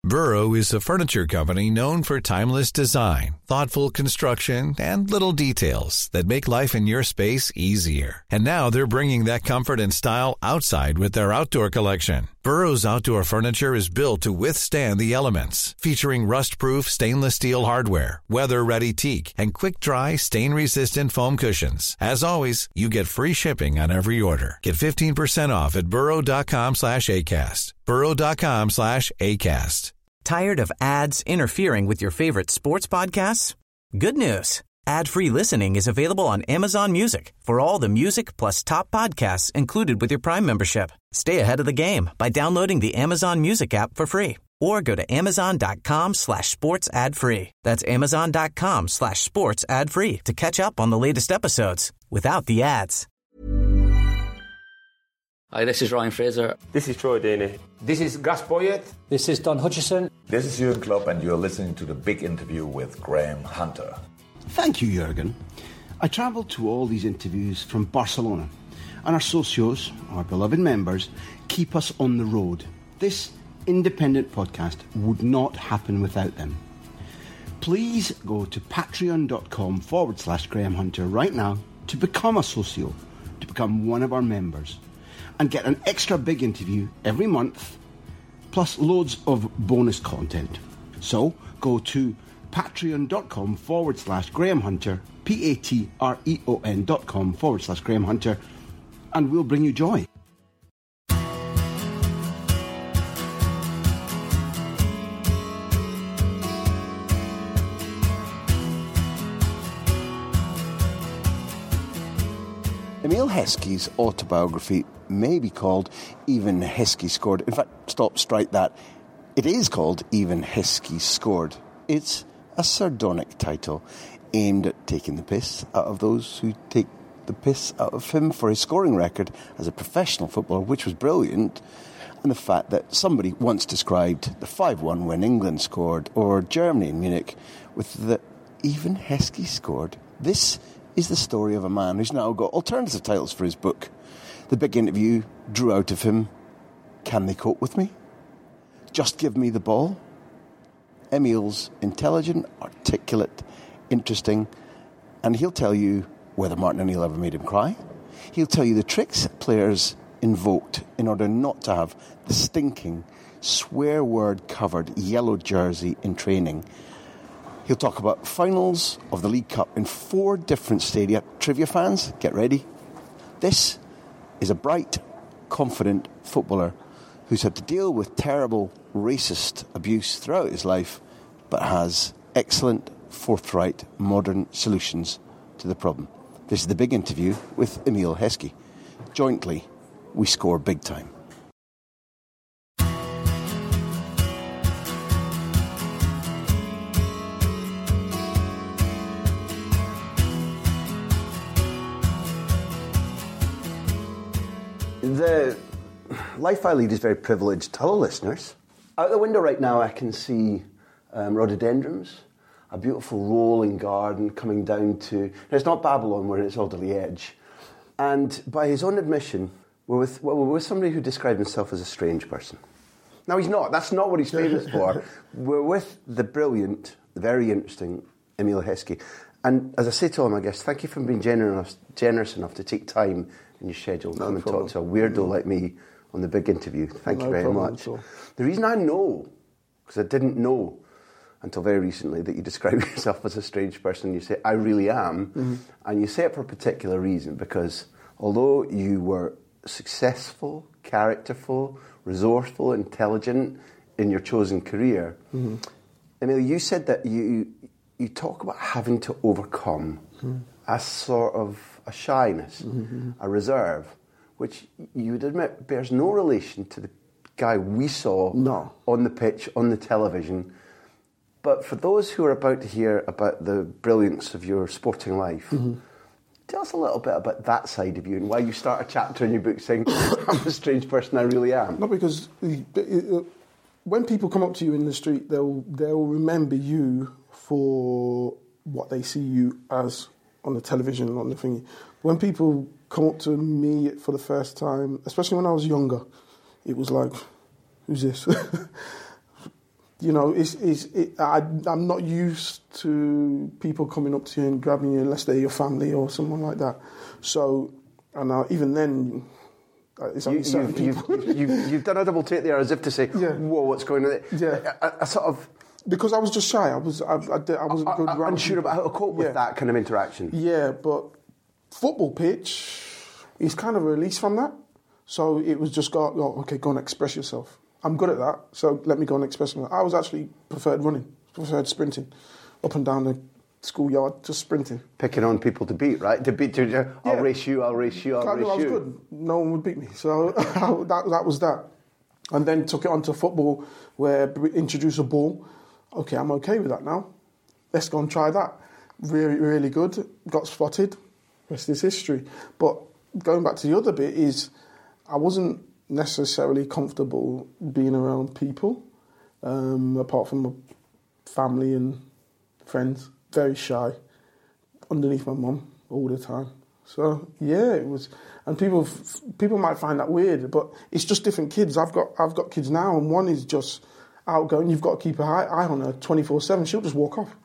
Burrow is a furniture company known for timeless design, thoughtful construction, and little details that make life in your space easier. And now they're bringing that comfort and style outside with their outdoor collection. Burrow's outdoor furniture is built to withstand the elements, featuring rust-proof stainless steel hardware, weather-ready teak, and quick-dry, stain-resistant foam cushions. As always, you get free shipping on every order. Get 15% off at burrow.com/ACAST. burrow.com/ACAST. Tired of ads interfering with your favorite sports podcasts? Good news. Ad-free listening is available on Amazon Music for all the music plus top podcasts included with your Prime membership. Stay ahead of the game by downloading the Amazon Music app for free or go to amazon.com/sports ad free. That's amazon.com/sports ad free to catch up on the latest episodes without the ads. Hi, this is Ryan Fraser. This is Troy Deeney. This is Gus Poyet. This is Don Hutchison. This is Jurgen Klopp, and you're listening to The Big Interview with Graham Hunter. Thank you, Jurgen. I travelled to all these interviews from Barcelona, and our socios, our beloved members, keep us on the road. This independent podcast would not happen without them. Please go to patreon.com/Graham Hunter right now to become a socio, to become one of our members, and get an extra big interview every month, plus loads of bonus content. So go to patreon.com/Graham Hunter, patreon.com/Graham Hunter, and we'll bring you joy. Emile Heskey's autobiography may be called Even Heskey Scored. In fact, strike that. It is called Even Heskey Scored. It's a sardonic title aimed at taking the piss out of those who take the piss out of him for his scoring record as a professional footballer, which was brilliant, and the fact that somebody once described the 5-1 win England scored or Germany in Munich with the Even Heskey Scored. This is the story of a man who's now got alternative titles for his book. The Big Interview drew out of him, Can They Cope With Me? Just Give Me the Ball. Emile's intelligent, articulate, interesting, and he'll tell you whether Martin O'Neill ever made him cry. He'll tell you the tricks players invoked in order not to have the stinking, swear word covered yellow jersey in training. He'll talk about finals of the League Cup in 4 different stadia. Trivia fans, get ready. This is a bright, confident footballer who's had to deal with terrible racist abuse throughout his life, but has excellent, forthright, modern solutions to the problem. This is The Big Interview with Emile Heskey. Jointly, we score big time. The life I lead is very privileged. Hello, listeners. Out the window right now, I can see rhododendrons, a beautiful rolling garden coming down to... Now, it's not Babylon, we're in its Alderley Edge. And by his own admission, we're with somebody who described himself as a strange person. Now, he's not. That's not what he's famous for. We're with the brilliant, the very interesting Emile Heskey. And as I say to all my guests, thank you for being generous enough to take time in your schedule and come and talk to a weirdo like me on The Big Interview. Thank you very much. The reason I know, because I didn't know until very recently, that you describe yourself as a strange person, you say, I really am, and you say it for a particular reason, because although you were successful, characterful, resourceful, intelligent in your chosen career, Emile, you said that you talk about having to overcome a sort of a shyness, a reserve, which you would admit bears no relation to the guy we saw on the pitch, on the television. But for those who are about to hear about the brilliance of your sporting life, tell us a little bit about that side of you and why you start a chapter in your book saying, I'm a strange person, I really am. Not because when people come up to you in the street, they'll remember you for what they see you as on the television, on the thingy. When people come up to me for the first time, especially when I was younger, it was like, who's this? You know, I'm not used to people coming up to you and grabbing you unless they're your family or someone like that. So, and even then, it's only certain people. You've done a double take there, as if to say, "Whoa, what's going on?" Yeah, I sort of because I was just shy. I wasn't good. Unsure about how to cope with that kind of interaction. Yeah, but football pitch is kind of a release from that. So it was just go and express yourself. I'm good at that, so let me go and express myself. I was actually preferred running, preferred sprinting, up and down the schoolyard, just sprinting. Picking on people to beat, right? To beat, I'll race you, I'll race you, I'll race you. I was good. No one would beat me. So that was that. And then took it on to football, where introduce a ball. Okay, I'm okay with that now. Let's go and try that. Really, really good. Got spotted. Rest is history. But going back to the other bit is, I wasn't necessarily comfortable being around people, apart from family and friends. Very shy, underneath my mum all the time. So yeah, it was. And people might find that weird, but it's just different kids. I've got kids now, and one is just outgoing. You've got to keep an eye on her 24/7. She'll just walk off.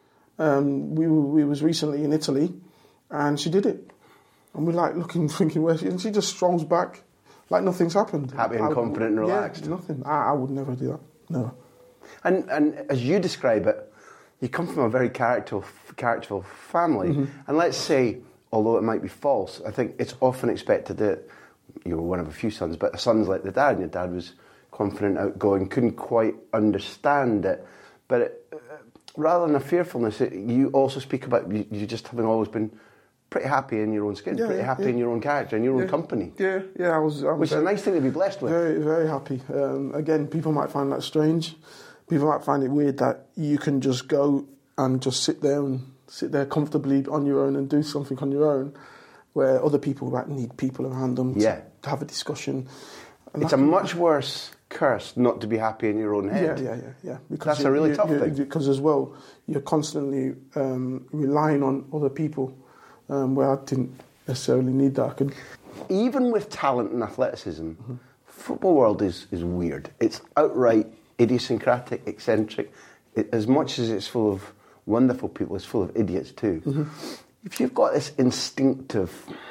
We was recently in Italy, and she did it, and we're like looking, thinking where she, and she just strolls back. Like nothing's happened. Happy and confident and relaxed. Yeah, nothing. I would never do that. Never. And as you describe it, you come from a very characterful family. Mm-hmm. And let's say, although it might be false, I think it's often expected that you were one of a few sons, but a son's like the dad, and your dad was confident, outgoing, couldn't quite understand it. But rather than a fearfulness, you also speak about you just having always been pretty happy in your own skin, pretty happy in your own character, in your own company. Yeah, I was which is a nice thing to be blessed with. Very, very happy. Again, people might find that strange. People might find it weird that you can just go and just sit there comfortably on your own and do something on your own, where other people might need people around them to have a discussion. And it's a much worse curse not to be happy in your own head. Yeah. Because that's a really tough thing. Because as well, you're constantly relying on other people. Where I didn't necessarily need that. Even with talent and athleticism, football world is weird. It's outright idiosyncratic, eccentric. As much as it's full of wonderful people, it's full of idiots too. Mm-hmm. If you've got this instinctive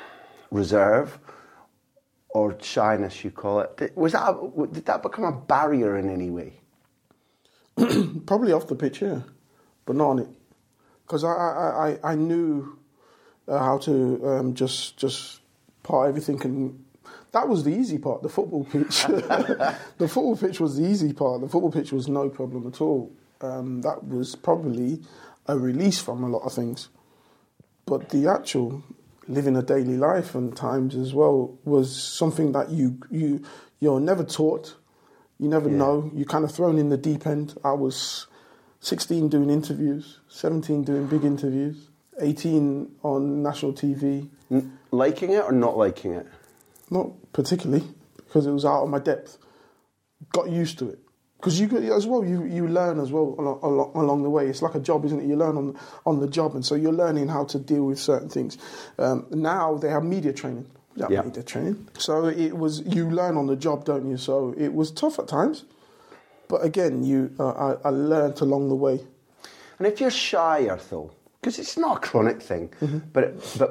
reserve or shyness, you call it, did that become a barrier in any way? Probably off the pitch, yeah, but not on it. Because I knew how to just part everything, and that was the easy part, the football pitch. The football pitch was the easy part. The football pitch was no problem at all. That was probably a release from a lot of things. But the actual living a daily life and times as well was something that you're never taught. You never know. You're kind of thrown in the deep end. I was 16 doing interviews, 17 doing big interviews, 18 on national TV. Liking it or not liking it? Not particularly, because it was out of my depth. Got used to it. Because you learn as well along the way. It's like a job, isn't it? You learn on the job, and so you're learning how to deal with certain things. Now they have media training. Media training. So it was, you learn on the job, don't you? So it was tough at times. But again, I learned along the way. And if you're shyer, though, because it's not a chronic thing, but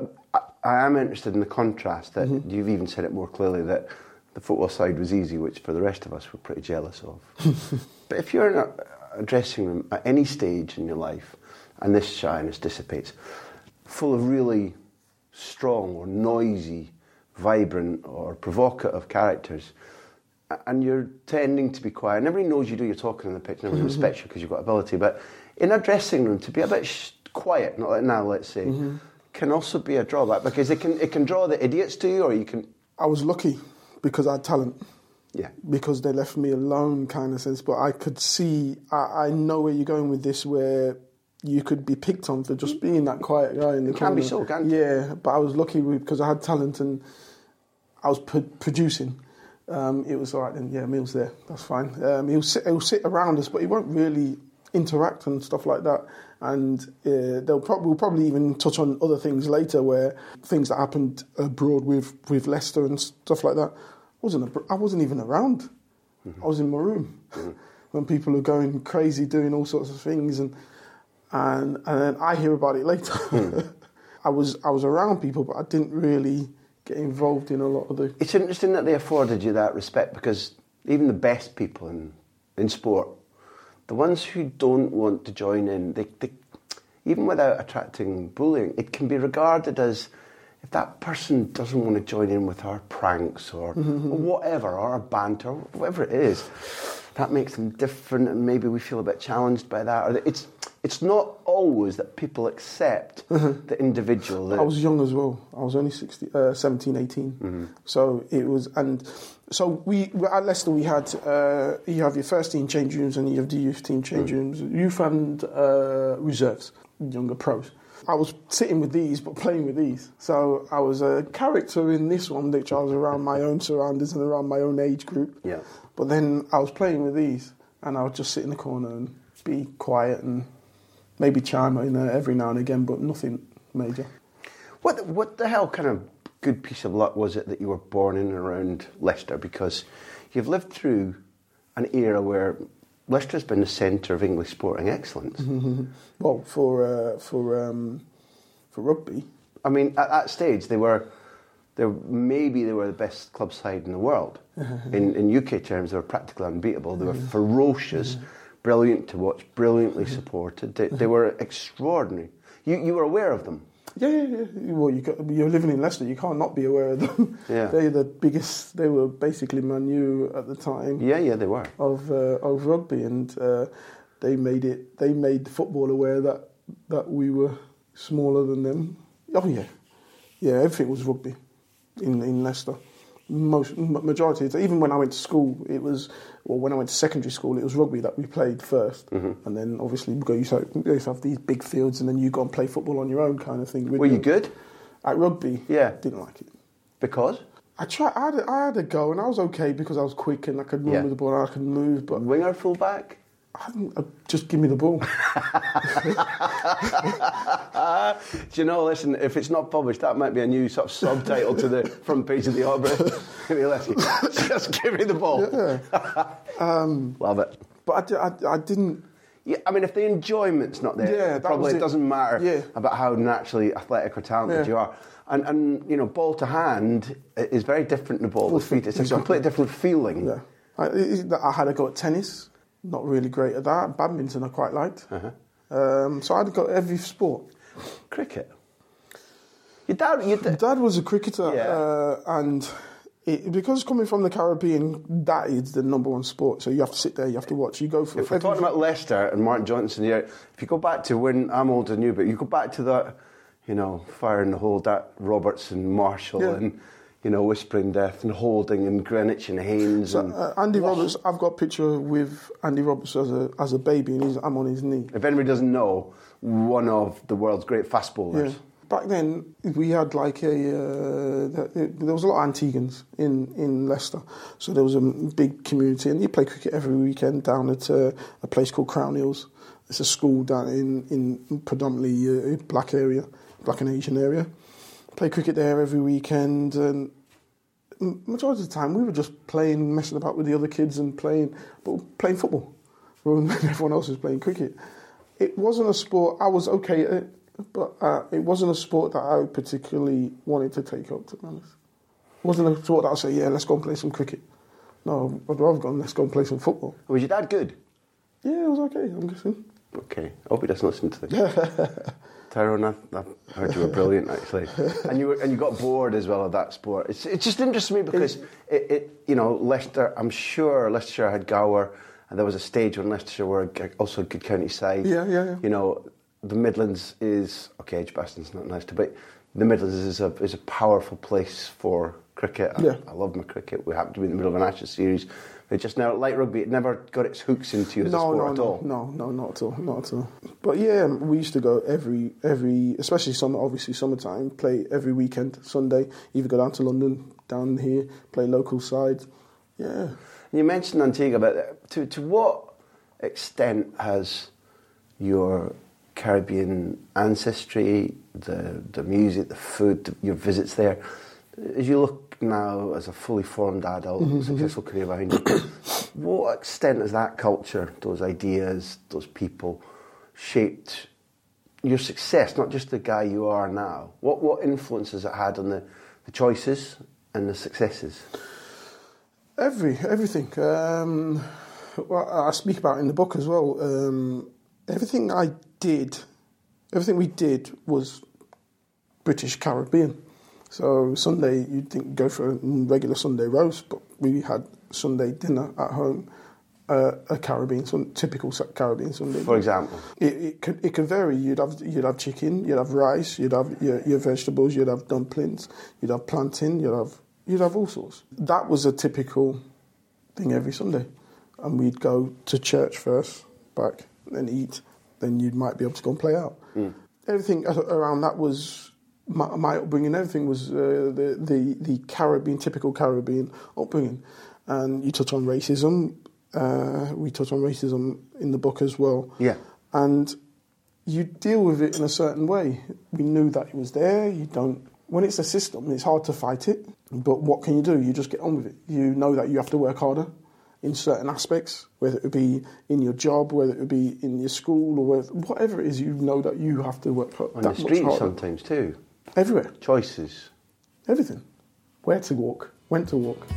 I am interested in the contrast that you've even said it more clearly, that the football side was easy, which for the rest of us we're pretty jealous of. But if you're in a dressing room at any stage in your life, and this shyness dissipates, full of really strong or noisy, vibrant or provocative characters, and you're tending to be quiet, and everybody knows you do your talking on the pitch, and everybody respects you because you've got ability, but in a dressing room, to be a bit quiet, not like now, let's say, can also be a drawback, because it can draw the idiots to you, or you can... I was lucky because I had talent. Yeah. Because they left me alone, kind of sense. But I could see, I know where you're going with this, where you could be picked on for just being that quiet guy in the corner. Can be so, can't it? Yeah, but I was lucky because I had talent and I was producing. It was all right then, yeah, Emil's there, that's fine. He'll sit around us, but he won't really interact and stuff like that. And we'll probably even touch on other things later, where things that happened abroad with Leicester and stuff like that. I wasn't even around. I was in my room. when people are going crazy doing all sorts of things, and then I hear about it later. I was around people, but I didn't really get involved in a lot of the... It's interesting that they afforded you that respect, because even the best people in sport, the ones who don't want to join in, they even without attracting bullying, it can be regarded as, if that person doesn't want to join in with our pranks or whatever, or our banter, or whatever it is, that makes them different, and maybe we feel a bit challenged by that. Or it's not always that people accept the individual. I was young as well. I was only 17, 18. So it was, and so we at Leicester we had you have your first team change rooms and you have the youth team change rooms, youth and reserves, younger pros. I was sitting with these, but playing with these. So I was a character in this one, which I was around my own surroundings and around my own age group. Yeah. But then I was playing with these, and I would just sit in the corner and be quiet and maybe chime in every now and again, but nothing major. What the hell kind of good piece of luck was it that you were born in and around Leicester? Because you've lived through an era where Leicester's been the centre of English sporting excellence. Well, for rugby, I mean, at that stage they were the best club side in the world. In UK terms, they were practically unbeatable. They were ferocious, brilliant to watch, brilliantly supported. They were extraordinary. You were aware of them. Yeah. Well, you're living in Leicester. You can't not be aware of them. Yeah. They're the biggest. They were basically Man U at the time. Yeah, they were of rugby, and they made football aware that we were smaller than them. Oh yeah. Everything was rugby in Leicester. Majority. Even when I went to school, when I went to secondary school, it was rugby that we played first, and then obviously we used to have these big fields, and then you go and play football on your own kind of thing. Were you good at rugby? Yeah, didn't like it because I tried. I had a go, and I was okay because I was quick and I could run with the ball and I could move. But winger, fullback. Just give me the ball. Do you know, listen, if it's not published, that might be a new sort of subtitle to the front page of the Obra. Just give me the ball. Yeah. Love it. But I didn't... Yeah, I mean, if the enjoyment's not there, probably it doesn't matter about how naturally athletic or talented you are. And you know, ball to hand is very different than ball to feet. It's a completely different feeling. Yeah. I had a go at tennis. Not really great at that. Badminton I quite liked. So I'd got every sport. Cricket. Your dad was a cricketer, and because coming from the Caribbean, that is the number one sport. So you have to sit there, you have to watch. You go for. If we're talking about Leicester and Martin Johnson, if you go back to when I'm older than you, but you go back to that, Fire in the Hole, that Roberts and Marshall and. Whispering Death and Holding and Greenwich and Haynes. So, Andy Roberts, I've got a picture with Andy Roberts as a baby, and I'm on his knee. If anybody doesn't know, one of the world's great fast bowlers. Yeah. Back then, we had there was a lot of Antiguans in Leicester, so there was a big community, and you play cricket every weekend down at a place called Crown Hills. It's a school down in predominantly black and Asian area. Play cricket there every weekend, and majority of the time we were just messing about with the other kids and playing football when everyone else was playing cricket. It wasn't a sport, I was okay at it, but it wasn't a sport that I particularly wanted to take up, to be honest. It wasn't a sport that I'd say, let's go and play some cricket. No, I'd rather go and let's go and play some football. Was your dad good? Yeah, it was okay, I'm guessing. Okay, I hope he doesn't listen to this. Tyrone, I heard you were brilliant, actually, and you got bored as well of that sport. It just interests me because Leicester. I'm sure Leicestershire had Gower, and there was a stage when Leicestershire were also a good county side. Yeah. The Midlands is okay. Edgbaston's not nice, but the Midlands is a powerful place for cricket. I love my cricket. We happen to be in the middle of an Ashes series. It just now, like rugby, it never got its hooks into you as a sport at all. No, not at all. But yeah, we used to go every, especially summertime, play every weekend, Sunday, either go down to London, down here, play local side. Yeah. You mentioned Antigua, but to what extent has your Caribbean ancestry, the music, the food, your visits there, As you look now as a fully formed adult, successful career behind you, what extent has that culture, those ideas, those people, shaped your success, not just the guy you are now? What influence has it had on the choices and the successes? Everything. Well, I speak about it in the book as well. Everything we did was British Caribbean. So Sunday, you'd think go for a regular Sunday roast, but we had Sunday dinner at home, a typical Caribbean Sunday. For example, it could vary. You'd have chicken, you'd have rice, you'd have your vegetables, you'd have dumplings, you'd have plantain, you'd have all sorts. That was a typical thing every Sunday, and we'd go to church first, back, then eat. Then you might be able to go and play out. Everything around that was my upbringing. Everything was the Caribbean, typical Caribbean upbringing. And you touch on racism. We touch on racism in the book as well. Yeah. And you deal with it in a certain way. We knew that it was there. When it's a system, it's hard to fight it. But what can you do? You just get on with it. You know that you have to work harder in certain aspects, whether it be in your job, whether it be in your school, or whatever it is, you know that you have to work on the streets sometimes too. Everywhere. Choices. Everything. Where to walk, when to walk.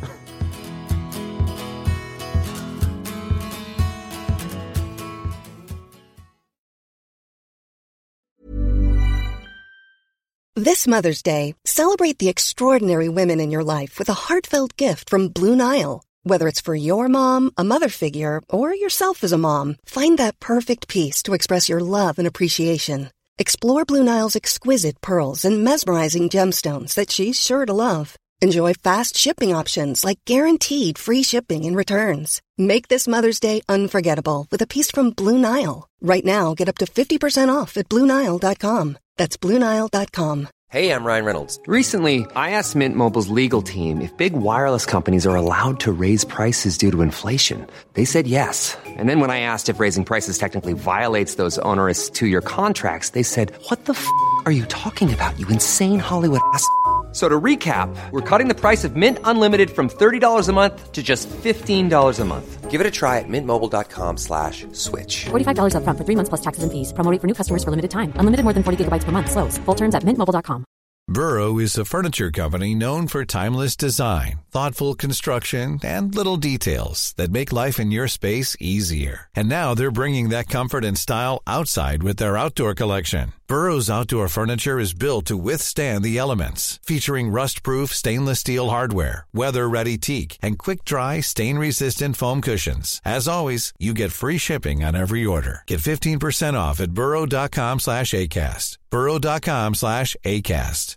This Mother's Day, celebrate the extraordinary women in your life with a heartfelt gift from Blue Nile. Whether it's for your mom, a mother figure, or yourself as a mom, find that perfect piece to express your love and appreciation. Explore Blue Nile's exquisite pearls and mesmerizing gemstones that she's sure to love. Enjoy fast shipping options like guaranteed free shipping and returns. Make this Mother's Day unforgettable with a piece from Blue Nile. Right now, get up to 50% off at BlueNile.com. That's BlueNile.com. Hey, I'm Ryan Reynolds. Recently, I asked Mint Mobile's legal team if big wireless companies are allowed to raise prices due to inflation. They said yes. And then when I asked if raising prices technically violates those onerous 2-year contracts, they said, "What the f*** are you talking about, you insane Hollywood ass?" So to recap, we're cutting the price of Mint Unlimited from $30 a month to just $15 a month. Give it a try at mintmobile.com/switch. $45 up front for 3 months plus taxes and fees. Promo rate for new customers for limited time. Unlimited more than 40 gigabytes per month. Slows full terms at mintmobile.com. Burrow is a furniture company known for timeless design, thoughtful construction, and little details that make life in your space easier. And now they're bringing that comfort and style outside with their outdoor collection. Burrow's outdoor furniture is built to withstand the elements, featuring rust-proof stainless steel hardware, weather-ready teak, and quick-dry, stain-resistant foam cushions. As always, you get free shipping on every order. Get 15% off at burrow.com/ACAST. burrow.com/ACAST.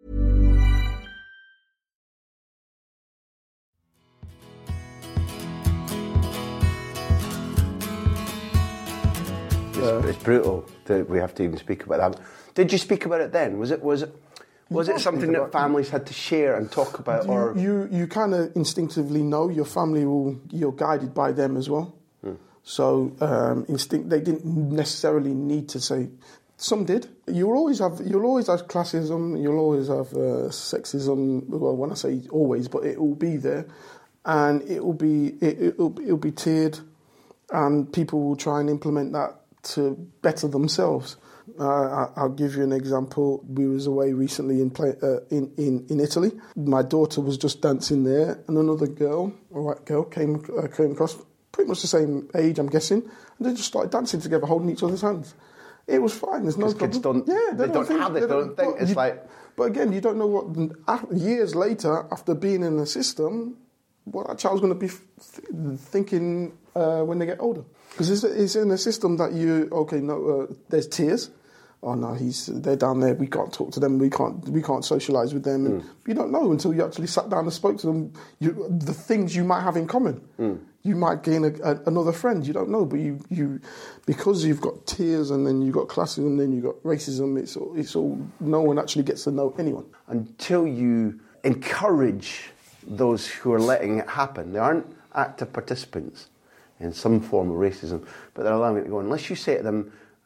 It's brutal that we have to even speak about that. Did you speak about it then? Was it something that families had to share and talk about? You kind of instinctively know your family you're guided by them as well. So they didn't necessarily need to say. Some did. You'll always have classism. You'll always have sexism. Well, when I say always, but it will be there, and it will be tiered, and people will try and implement that to better themselves. I'll give you an example. We was away recently in Italy. My daughter was just dancing there, and another girl, a white girl, came across, pretty much the same age, I'm guessing, and they just started dancing together, holding each other's hands. It was fine. There's no problem. Kids don't. Yeah, they don't have it. They don't think it's like. But again, you don't know what years later, after being in the system, what that child's going to be thinking when they get older. Because it's in a system that there's tears. Oh no, they're down there. We can't talk to them. We can't socialise with them. And you don't know until you actually sat down and spoke to them. The things you might have in common. You might gain another friend. You don't know, but you because you've got tears and then you've got classism and then you've got racism. It's all. No one actually gets to know anyone until you encourage those who are letting it happen. They aren't active participants in some form of racism, but they're allowing it to go. Unless you say to them,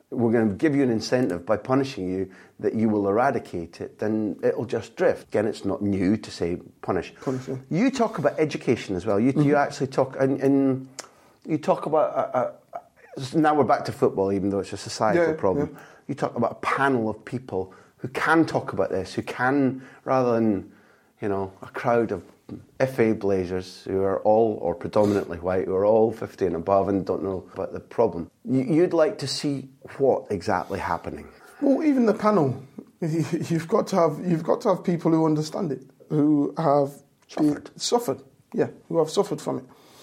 we're going to give you an incentive by punishing you that you will eradicate it, then it'll just drift. Again, it's not new to say punish. You talk about education as well. You actually talk, and you talk about, now we're back to football, even though it's a societal problem. Yeah. You talk about a panel of people who can talk about this, who can, rather than, a crowd of FA blazers who are all, or predominantly white, who are all 50 and above and don't know about the problem. You'd like to see what exactly happening? Well, even the panel, you've got to have people who understand it, who have suffered, who have suffered from it.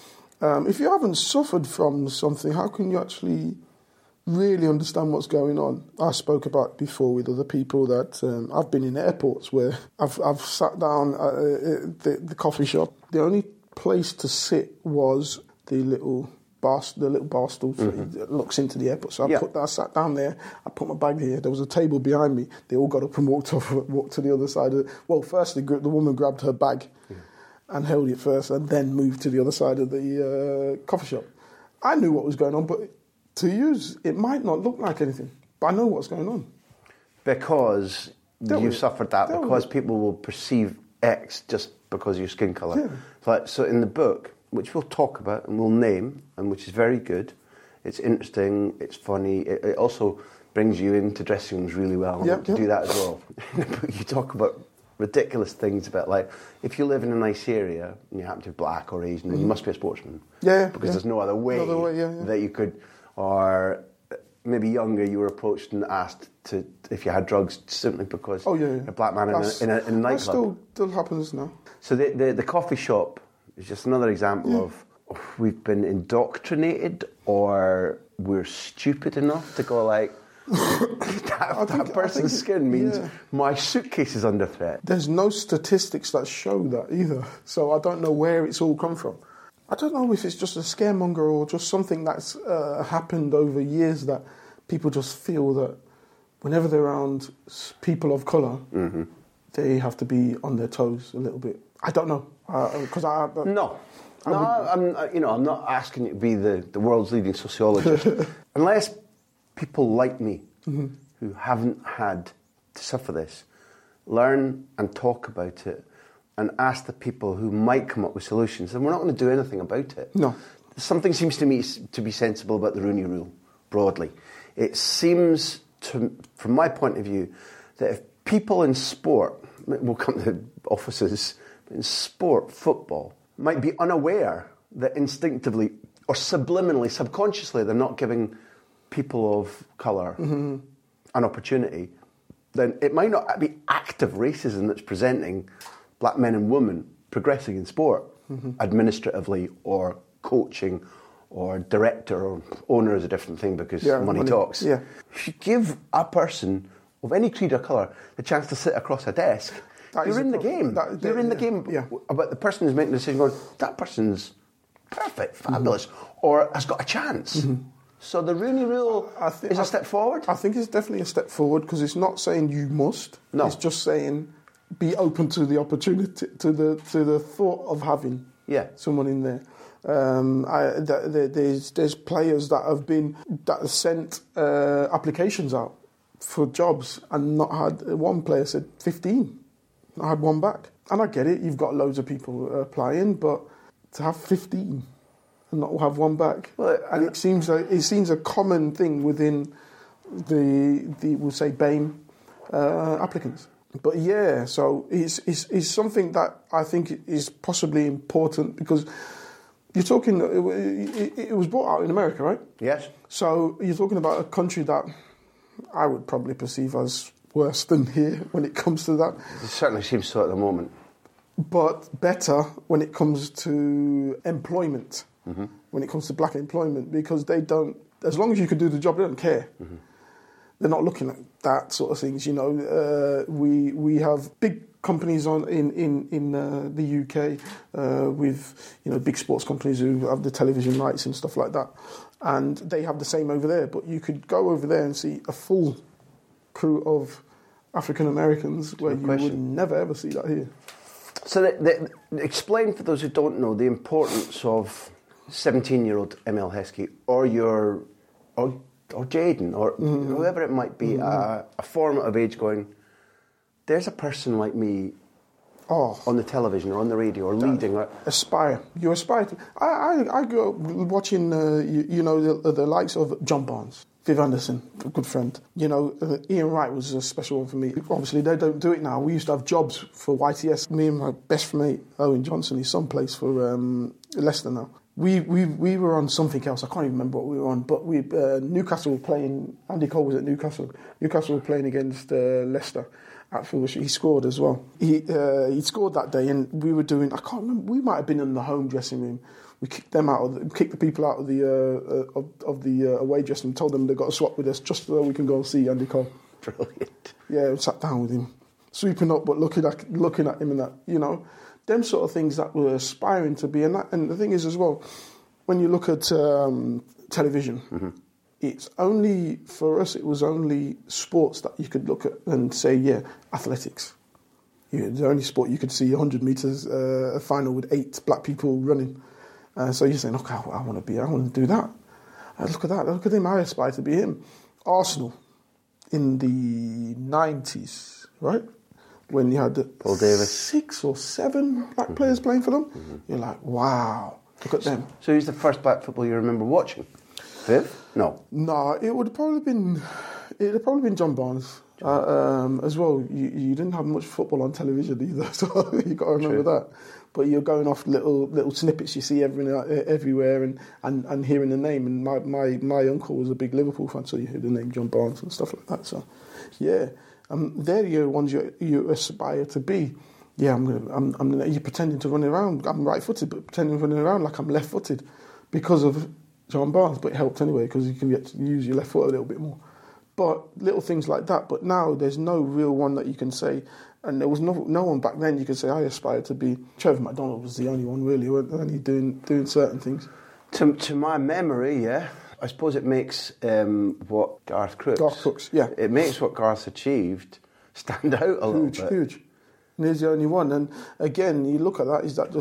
If you haven't suffered from something, how can you actually really understand what's going on? I spoke about before with other people that I've been in airports where I've sat down at the coffee shop. The only place to sit was the little bar stool that looks into the airport. So I sat down there, I put my bag here, there was a table behind me, they all got up and walked to the other side of it. Well, firstly, the woman grabbed her bag and held it first and then moved to the other side of the coffee shop. I knew what was going on, but to use, it might not look like anything, but I know what's going on. Because you suffered that, because people will perceive X just because of your skin colour. Yeah. So in the book, which we'll talk about and we'll name, and which is very good, it's interesting, it's funny, it also brings you into dressing rooms really well. I want to do that as well. In the book, you talk about ridiculous things about, like, if you live in a nice area and you happen to be black or Asian, then you must be a sportsman. Because there's no other way that you could... Or maybe younger, you were approached and asked if you had drugs simply because you're a black man in a nightclub. That still happens now. So the coffee shop is just another example of we've been indoctrinated, or we're stupid enough to go like, that person's skin means my suitcase is under threat. There's no statistics that show that either. So I don't know where it's all come from. I don't know if it's just a scaremonger or just something that's happened over years, that people just feel that whenever they're around people of colour, they have to be on their toes a little bit. I don't know. I'm not asking you to be the world's leading sociologist. Unless people like me, who haven't had to suffer this, learn and talk about it, and ask the people who might come up with solutions, and we're not going to do anything about it. No. Something seems to me to be sensible about the Rooney Rule, broadly. It seems, from my point of view, that if people in sport, we'll come to offices, in sport, football, might be unaware that instinctively or subliminally, subconsciously, they're not giving people of colour an opportunity, then it might not be active racism that's presenting black men and women progressing in sport, administratively or coaching or director or owner is a different thing because money talks. Yeah. If you give a person of any creed or colour the chance to sit across a desk, you're in the game. You're in the game about the person who's making the decision going, that person's perfect, fabulous, or has got a chance. So the Rooney Rule is a step forward? I think it's definitely a step forward, because it's not saying you must. No. It's just saying be open to the opportunity, to the thought of having someone in there. There's players that have sent applications out for jobs and not had. One player said 15, I had one back. And I get it, you've got loads of people applying, but to have 15 and not have one back, and it seems a common thing within the we'll say BAME applicants. But so it's something that I think is possibly important, because you're talking. It was brought out in America, right? Yes. So you're talking about a country that I would probably perceive as worse than here when it comes to that. It certainly seems so at the moment. But better when it comes to employment, when it comes to black employment, because they don't. As long as you can do the job, they don't care. They're not looking at that sort of things, We have big companies in the UK with big sports companies who have the television rights and stuff like that, and they have the same over there. But you could go over there and see a full crew of African Americans where you would never ever see that here. So explain for those who don't know the importance of 17-year-old Emile Heskey or or Jaden or whoever it might be, a formative age going, there's a person like me on the television or on the radio or leading. Aspire. You aspire to... I grew up watching, the likes of John Barnes, Viv Anderson, a good friend. Ian Wright was a special one for me. Obviously, they don't do it now. We used to have jobs for YTS. Me and my best mate, Owen Johnson, his son plays for Leicester now. We were on something else. I can't even remember what we were on. But Newcastle were playing... Andy Cole was at Newcastle. Newcastle were playing against Leicester at Fulham. He scored as well. He scored that day, and we were doing... I can't remember. We might have been in the home dressing room. We kicked the people out of the away dressing room, told them they've got to swap with us just so we can go and see Andy Cole. Brilliant. Yeah, we sat down with him, sweeping up, but looking at him and that, them sort of things that we're aspiring to be. And the thing is as well, when you look at television, it's only, for us, it was only sports that you could look at and say, yeah, athletics. The only sport you could see 100 metres, a final with 8 black people running. So you're saying, look, I want to do that. Look at that, look at him, I aspire to be him. Arsenal in the 90s, right? When you had Paul Davis, 6 or 7 black players playing for them, you're like, wow, look at them. So who's the first black football you remember watching? Viv? No, it would have probably been John Barnes. As well, you didn't have much football on television either, so you got to remember that. But you're going off little snippets you see everywhere and hearing the name. And my uncle was a big Liverpool fan, so you hear the name John Barnes and stuff like that. So, yeah, they're the ones you aspire to be. Yeah, you're pretending to run around. I'm right-footed, but pretending to run around like I'm left-footed because of John Barnes. But it helped anyway because you can get to use your left foot a little bit more. But little things like that. But now there's no real one that you can say, and there was no one back then you could say I aspire to be. Trevor McDonald was the only one really, only doing certain things. To my memory, yeah, I suppose it makes what Garth Crooks, yeah, it makes what Garth achieved stand out a little bit. Huge. And he's the only one. And again, you look at that. Is that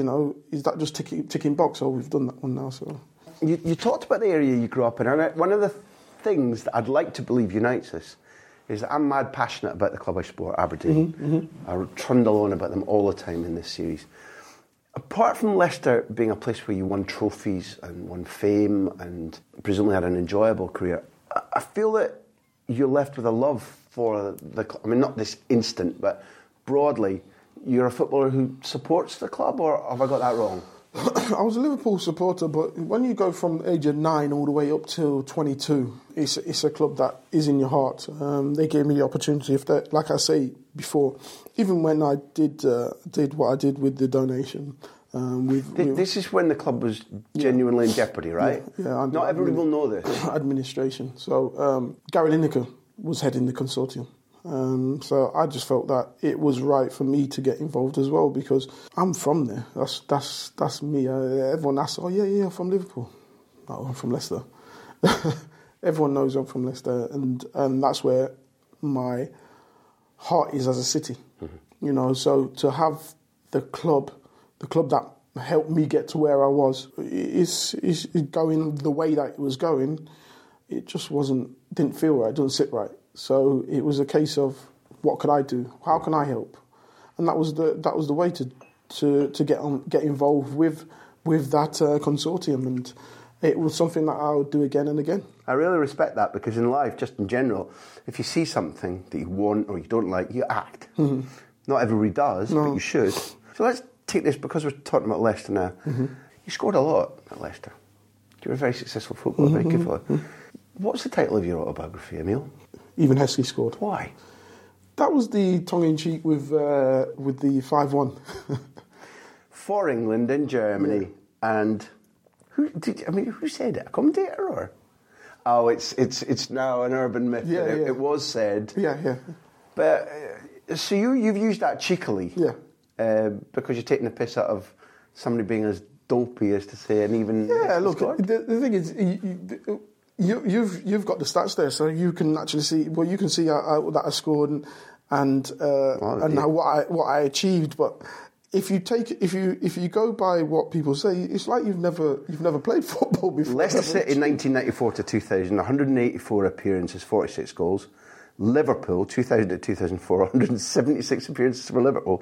just ticking box? Oh, we've done that one now. So you talked about the area you grew up in, and one of the things that I'd like to believe unites us is that I'm mad passionate about the club I support, Aberdeen. I trundle on about them all the time in this series. Apart from Leicester being a place where you won trophies and won fame and presumably had an enjoyable career, I feel that you're left with a love for the club. I mean, not this instant, but broadly, you're a footballer who supports the club, or have I got that wrong? I was a Liverpool supporter, but when you go from the age of 9 all the way up till 22, it's a club that is in your heart. They gave me the opportunity. Like I say before, even when I did what I did with the donation. This is when the club was genuinely in jeopardy, right? Yeah. Not everybody will know this. Administration. So Gary Lineker was heading the consortium. So I just felt that it was right for me to get involved as well because I'm from there. That's me. Everyone asks, "Oh yeah, I'm from Liverpool." No, I'm from Leicester. Everyone knows I'm from Leicester, and that's where my heart is as a city. So to have the club that helped me get to where I was is going the way that it was going. It just didn't feel right. It didn't sit right. So it was a case of what could I do? How can I help? And that was the way to get involved with that consortium, and it was something that I would do again and again. I really respect that because in life, just in general, if you see something that you want or you don't like, you act. Not everybody does, but you should. So let's take this because we're talking about Leicester now. You scored a lot at Leicester. You were a very successful footballer, very good footballer. What's the title of your autobiography, Emile? Even Heskey Scored. Why? That was the tongue-in-cheek with the 5-1. For England and Germany. Yeah. And who said it? A commentator or? Oh, it's now an urban myth. Yeah, It was said. Yeah. But so you've used that cheekily. Yeah. Because you're taking the piss out of somebody being as dopey as to say an even. Yeah. Look, the thing is. You've got the stats there, so you can actually see. Well, you can see that I scored and what I achieved. But if you go by what people say, it's like you've never played football before. Leicester City 1994 to 2000, 184 appearances, 46 goals. Liverpool 2000 to 2004, 176 appearances for Liverpool,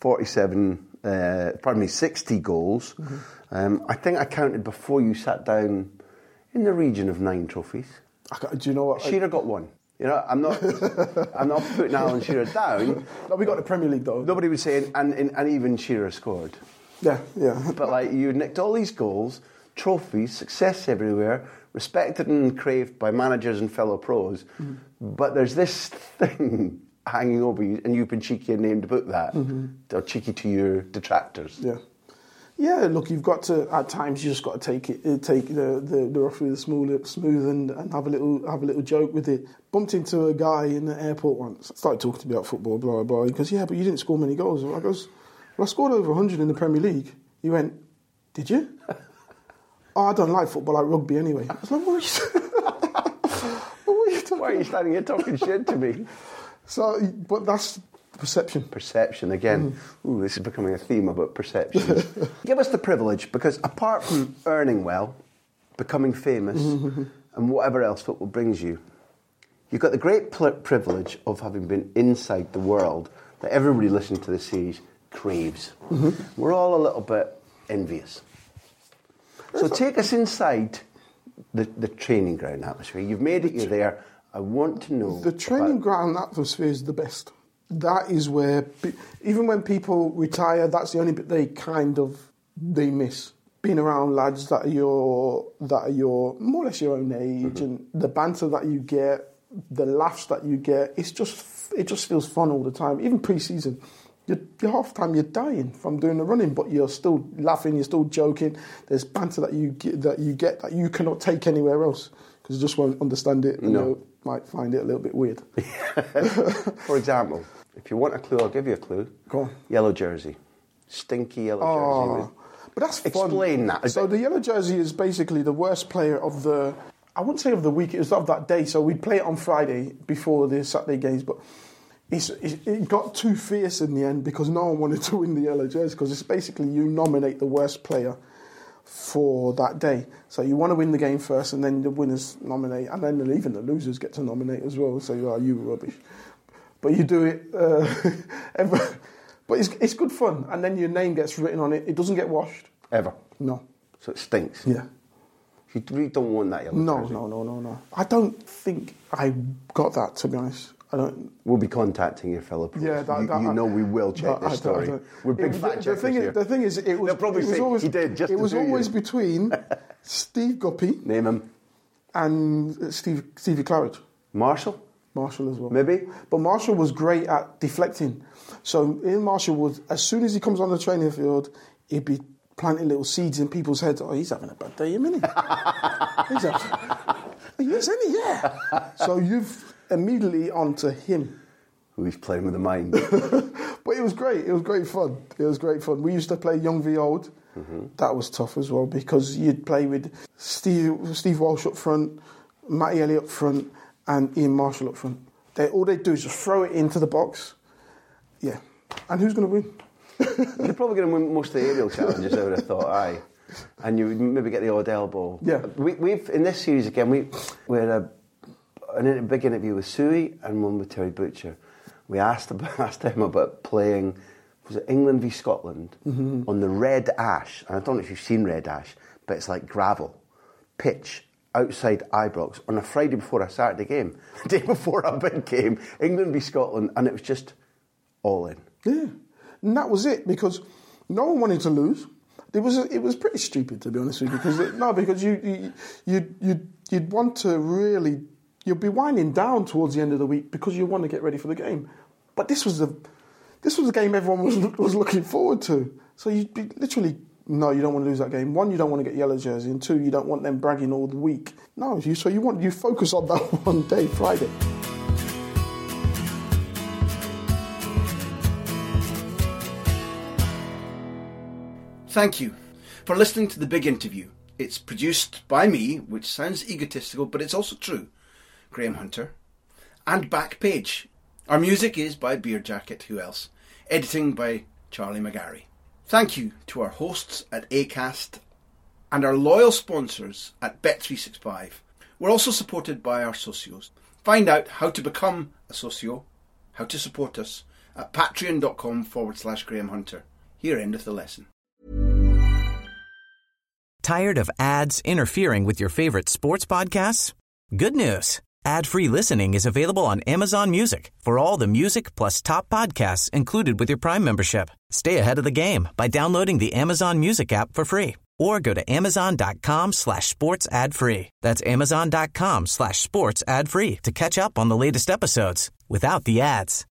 60 goals. I think I counted before you sat down in the region of 9 trophies. Do you know what? Shearer got 1. You know, I'm not putting Alan Shearer down. No, we got the Premier League though. Nobody would say, and even Shearer scored. Yeah. But like, you nicked all these goals, trophies, success everywhere, respected and craved by managers and fellow pros. But there's this thing hanging over you, and you've been cheeky and named about that, or cheeky to your detractors. Yeah, look, you've got to, at times you just got to take the rough with the smooth and have a little joke with it. Bumped into a guy in the airport once, started talking to me about football, blah, blah, blah. He goes, yeah, but you didn't score many goals. I goes, well, I scored over 100 in the Premier League. He went, did you? Oh, I don't like football, I like rugby anyway. I was like, what are you talking Why are you standing here talking shit to me? So, but that's perception. Perception, again. Ooh, this is becoming a theme about perception. Give us the privilege, because apart from earning well, becoming famous, and whatever else football brings you, you've got the great privilege of having been inside the world that everybody listening to this series craves. We're all a little bit envious. So take us inside the training ground atmosphere. You've made it, you're there. I want to know. The training ground atmosphere is the best. That is where, even when people retire, that's the only bit they miss. Being around lads that are your more or less your own age, and the banter that you get, the laughs that you get, it just feels fun all the time. Even pre-season, you're half the time you're dying from doing the running, but you're still laughing, you're still joking. There's banter that you get that you cannot take anywhere else, because you just won't understand it. You might find it a little bit weird. For example, if you want a clue, I'll give you a clue. Go on. Yellow jersey. Stinky yellow jersey. But that's fun. Explain that. So the yellow jersey is basically the worst player of the, I wouldn't say of the week, it was of that day. So we'd play it on Friday before the Saturday games, but it got too fierce in the end because no one wanted to win the yellow jersey, because it's basically you nominate the worst player for that day. So you want to win the game first, and then the winners nominate, and then even the losers get to nominate as well. So you were rubbish. But you do it, but it's good fun. And then your name gets written on it. It doesn't get washed. Ever? No. So it stinks? Yeah. You really don't want that yellow jersey? No. I don't think I got that, to be honest. I don't. We'll be contacting your fellow pros. Yeah, you know we will check this story. We're big fact checkers here. The thing is, it was always, he did, just it was always between Steve Guppy, name him, and Stevie Claridge. Marshall as well. Maybe. But Marshall was great at deflecting. So Ian Marshall would, as soon as he comes on the training field, he'd be planting little seeds in people's heads. Oh, he's having a bad day, isn't he? Isn't he? Yeah. So you've immediately onto him. Who he's playing with the mind. But it was great. It was great fun. We used to play young v old. That was tough as well, because you'd play with Steve Walsh up front, Matty Elliott up front, and Ian Marshall up front. All they do is just throw it into the box. Yeah. And who's going to win? You're probably going to win most of the aerial challenges, I would have thought, aye. And you would maybe get the odd elbow. Yeah. We've in this series again, we had a big interview with Suey and one with Terry Butcher. We asked him about playing, was it England v Scotland, on the Red Ash. And I don't know if you've seen Red Ash, but it's like gravel, pitch, outside Ibrox on a Friday before a Saturday game. The day before a big game, England v Scotland, and it was just all in. Yeah. And that was it, because no one wanted to lose. It was pretty stupid, to be honest with you, because you'd want to really, you'd be winding down towards the end of the week because you want to get ready for the game. But this was the game everyone was looking forward to. So you'd be literally, no, you don't want to lose that game. One, you don't want to get yellow jersey, and two, you don't want them bragging all the week. No, you focus on that one day, Friday. Thank you for listening to The Big Interview. It's produced by me, which sounds egotistical, but it's also true, Graham Hunter, and Backpage. Our music is by Beer Jacket, who else? Editing by Charlie McGarry. Thank you to our hosts at Acast and our loyal sponsors at Bet365. We're also supported by our socios. Find out how to become a socio, how to support us, at patreon.com/Graham Hunter. Here endeth the lesson. Tired of ads interfering with your favorite sports podcasts? Good news. Ad-free listening is available on Amazon Music for all the music plus top podcasts included with your Prime membership. Stay ahead of the game by downloading the Amazon Music app for free or go to amazon.com/sports ad free. That's amazon.com/sports ad free to catch up on the latest episodes without the ads.